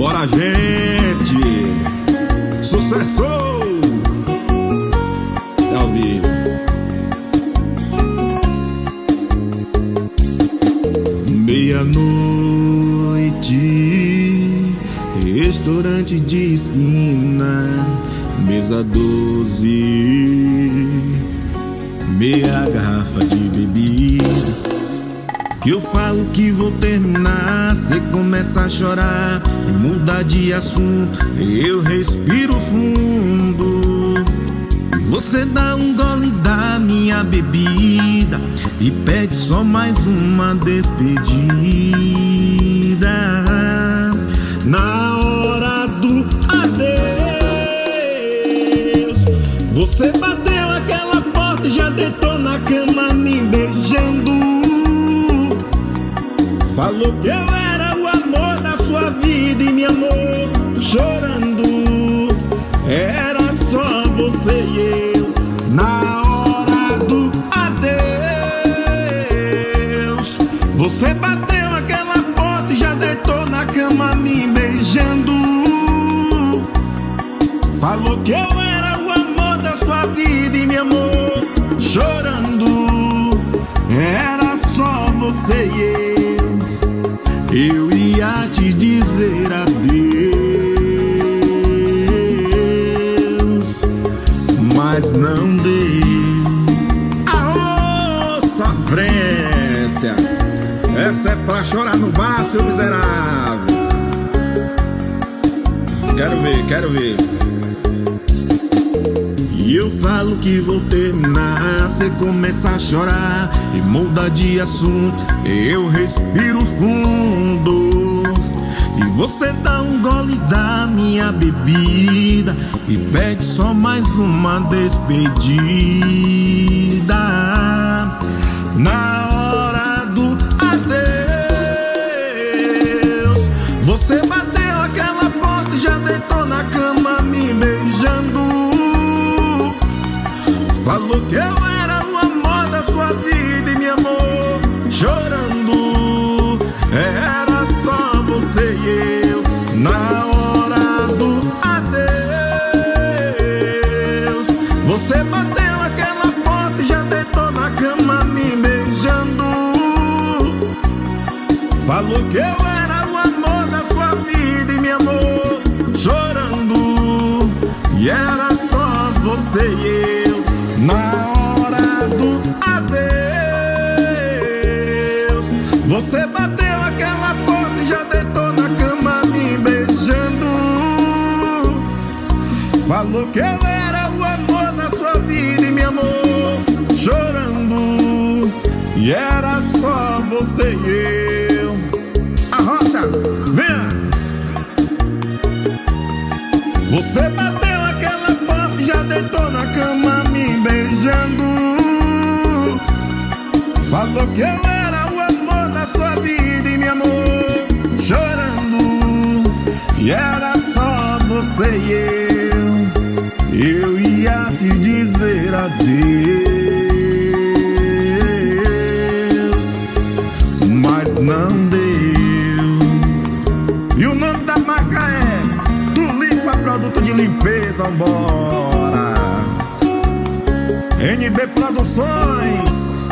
Bora, gente! Sucesso! É ao vivo. Meia-noite, restaurante de esquina, mesa 12, meia garrafa de bebida. Que eu falo que vou terminar, cê começa a chorar e muda de assunto, eu respiro fundo. Você dá um gole da minha bebida e pede só mais uma despedida. Na hora do adeus, você bateu aquela porta e já deitou na cama me beijando. Falou que eu era o amor da sua vida e me amou chorando. Era só você e eu. Na hora do adeus, você bateu aquela porta e já deitou na cama me beijando. Falou que eu era o amor da sua vida e me amou chorando. Era só você e eu. Eu ia te dizer adeus, mas não deu. Aô, sofrência! Essa é pra chorar no bar, seu miserável. Quero ver. E eu falo que vou terminar, cê começa a chorar e muda de assunto, eu respiro fundo. E você dá um gole da minha bebida e pede só mais uma despedida. Na hora do adeus, você bateu aquela porta e já deitou na cama me beijando. Falou que eu era o amor da sua vida e me amou chorando. Era só você e eu. Na hora do adeus, você bateu aquela porta e já deitou na cama me beijando. Falou que eu era o amor da sua vida e me amou chorando. E era só você e eu. Na hora do adeus, você bateu aquela porta e já deitou na cama me beijando. Falou que eu era o amor da sua vida e me amou chorando. E era só você e eu. Arrocha, venha! Você bateu aquela porta e já deitou na cama me beijando. Falou que eu era o amor da sua vida e me amou chorando. E era só você e eu. Eu ia te dizer adeus, mas não deu. E o nome da marca é Tulipa Produto de Limpeza, vambora. NB Produções.